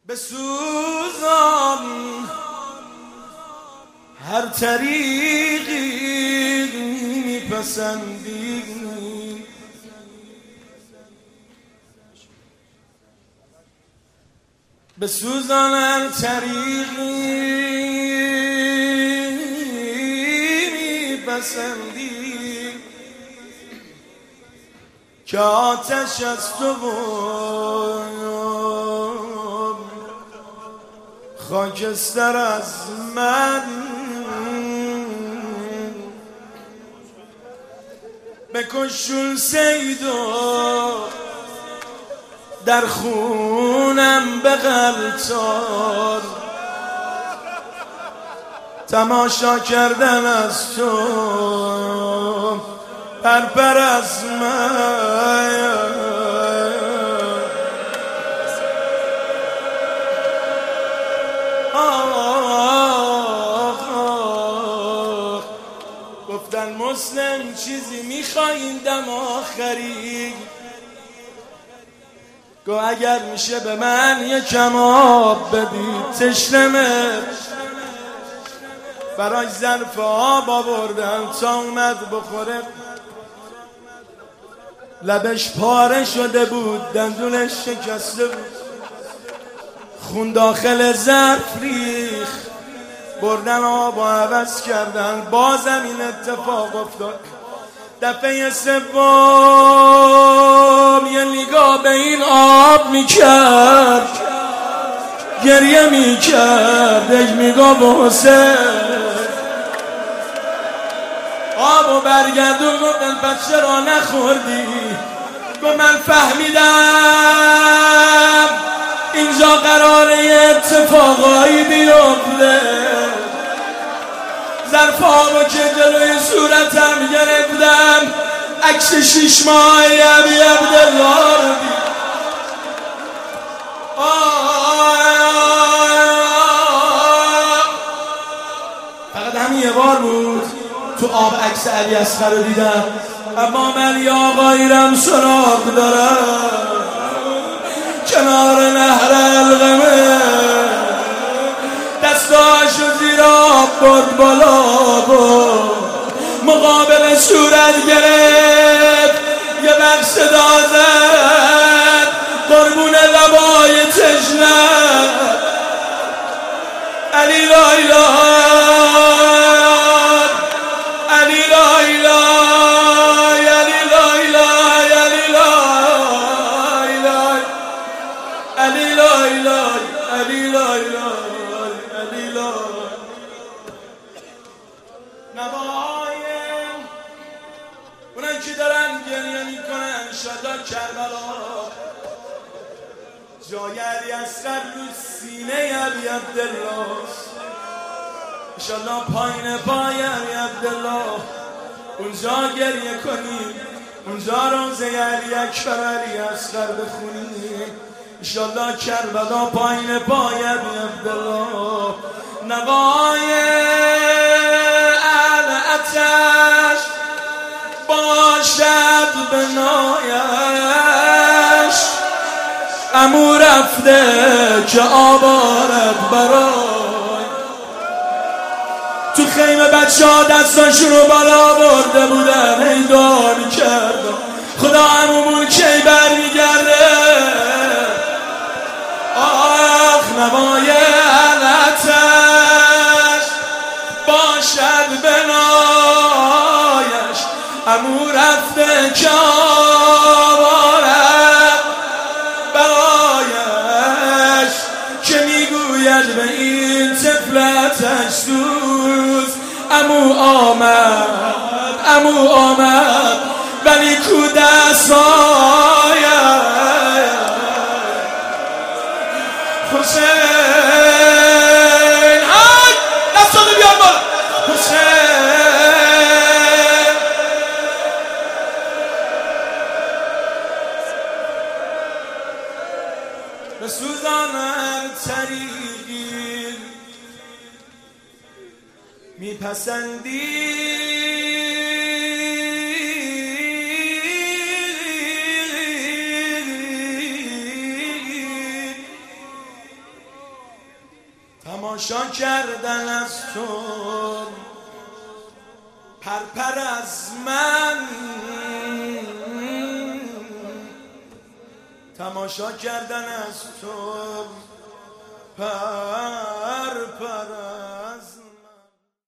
بسوزان هر طریقی میپسندی، بسوزان هر طریقی میپسندی که آتش از تو خاکستر از من، بکشون سیدو در خونم بغلطار، تماشا کردن از تو پرپر از من. گفتن مسلم چیزی میخواین دم آخری، گو اگر میشه به من یکم آب بدید، تشنمه. برای ظرف آب آوردم تا اومد بخوره، لبش پاره شده بود، دندونش شکسته بود، خون داخل ظرف ریخ، بردن آب و عوض کردن. بازم این اتفاق افتاد. دفعه سوم یه نگاه به این آب میکرد، گریه میکرد، یک نگاه به حسین. آبو برگردون، گفتن پس چرا نخوردی؟ گفت من فهمیدم اینجا قراره یه اتفاقایی بیفته. ظرف آبو که جلوی صورتم گرفتم، عکس 6 ماهی ابی عبدالله رو دید. فقط همین یه بار بود تو آب عکس علی اصغر رو دیدم، اما من یا آقاییرم سراغ دارم کنار نهر القمه، دستاشو زیر آب برد بالا و مقابل صورت گرفت، یه بخش صدا زد قربون لبای تشنه، علی لا اله، علی لا اله، علی لا اله، علی لا اله، علی لا اله، علی لا اله، علی لا. نوایم اونایی که دارن گریه میکنن انشالله کربلا جای علی اصغر رو سینه علی عبدالله، انشالله پایین پای علی عبدالله اونجا گریه کنیم، اونجا روزه علی اکبر علی اصغر بخونیم، انشالله کربلا پایین پای علی عبدالله. نوای العطش باشد بنایش، عمو رفته که آب آرد برای. تو خیمه بچه ها دستاشون رو بالا برده بودن، هی دعا میکردن خدا عمومون کی برمیگرده. آخ نوای العطش باشد بنایش، عمو رفته که آب آرد برایش، که میگوید به این طفلتش دوز عمو آمد، عمو آمد ولی کو دستایش. حسین های دستانو بیار بالا، حسین بسوزان هر طریقی میپسندی، تماشا کردن از تو پرپر از من، تماشا کردن از تو پرپر